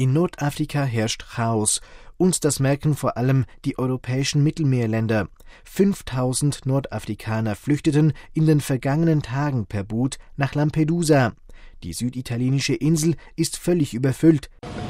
In Nordafrika herrscht Chaos. Und das merken vor allem die europäischen Mittelmeerländer. 5000 Nordafrikaner flüchteten in den vergangenen Tagen per Boot nach Lampedusa. Die süditalienische Insel ist völlig überfüllt.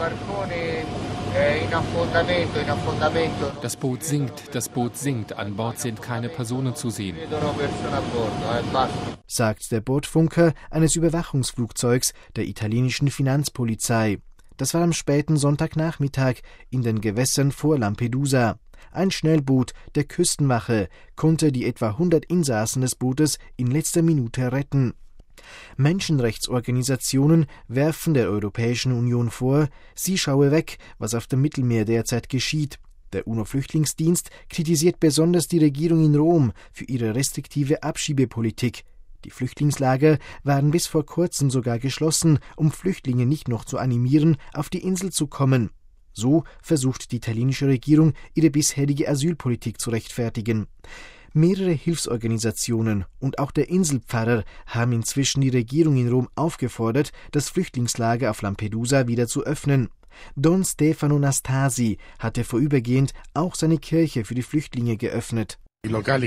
Das Boot sinkt, an Bord sind keine Personen zu sehen, sagt der Bordfunker eines Überwachungsflugzeugs der italienischen Finanzpolizei. Das war am späten Sonntagnachmittag in den Gewässern vor Lampedusa. Ein Schnellboot der Küstenwache konnte die etwa 100 Insassen des Bootes in letzter Minute retten. Menschenrechtsorganisationen werfen der Europäischen Union vor, sie schaue weg, was auf dem Mittelmeer derzeit geschieht. Der UNO-Flüchtlingsdienst kritisiert besonders die Regierung in Rom für ihre restriktive Abschiebepolitik. Die Flüchtlingslager waren bis vor kurzem sogar geschlossen, um Flüchtlinge nicht noch zu animieren, auf die Insel zu kommen. So versucht die italienische Regierung, ihre bisherige Asylpolitik zu rechtfertigen. Mehrere Hilfsorganisationen und auch der Inselpfarrer haben inzwischen die Regierung in Rom aufgefordert, das Flüchtlingslager auf Lampedusa wieder zu öffnen. Don Stefano Nastasi hatte vorübergehend auch seine Kirche für die Flüchtlinge geöffnet. Die Räume,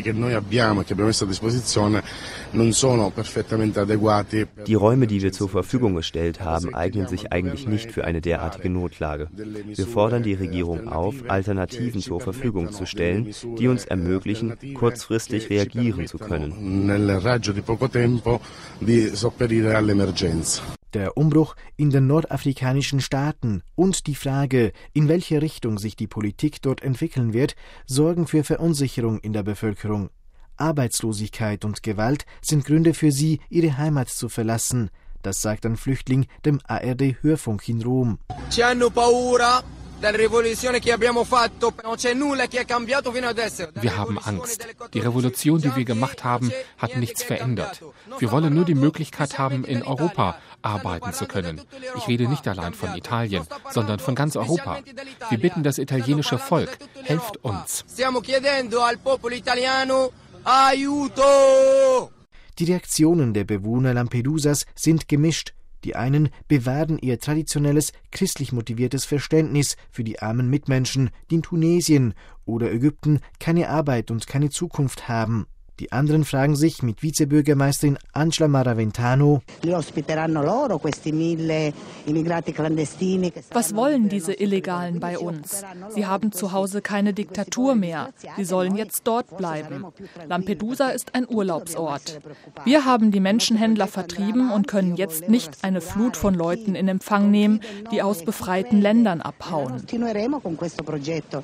die wir zur Verfügung gestellt haben, eignen sich eigentlich nicht für eine derartige Notlage. Wir fordern die Regierung auf, Alternativen zur Verfügung zu stellen, die uns ermöglichen, kurzfristig reagieren zu können. Der Umbruch in den nordafrikanischen Staaten und die Frage, in welche Richtung sich die Politik dort entwickeln wird, sorgen für Verunsicherung in der Bevölkerung. Arbeitslosigkeit und Gewalt sind Gründe für sie, ihre Heimat zu verlassen. Das sagt ein Flüchtling dem ARD-Hörfunk in Rom. Wir haben Angst. Die Revolution, die wir gemacht haben, hat nichts verändert. Wir wollen nur die Möglichkeit haben, in Europa arbeiten zu können. Ich rede nicht allein von Italien, sondern von ganz Europa. Wir bitten das italienische Volk, helft uns. Die Reaktionen der Bewohner Lampedusas sind gemischt. Die einen bewahren ihr traditionelles, christlich motiviertes Verständnis für die armen Mitmenschen, die in Tunesien oder Ägypten keine Arbeit und keine Zukunft haben. Die anderen fragen sich mit Vizebürgermeisterin Angela Maraventano: Was wollen diese Illegalen bei uns? Sie haben zu Hause keine Diktatur mehr. Sie sollen jetzt dort bleiben. Lampedusa ist ein Urlaubsort. Wir haben die Menschenhändler vertrieben und können jetzt nicht eine Flut von Leuten in Empfang nehmen, die aus befreiten Ländern abhauen.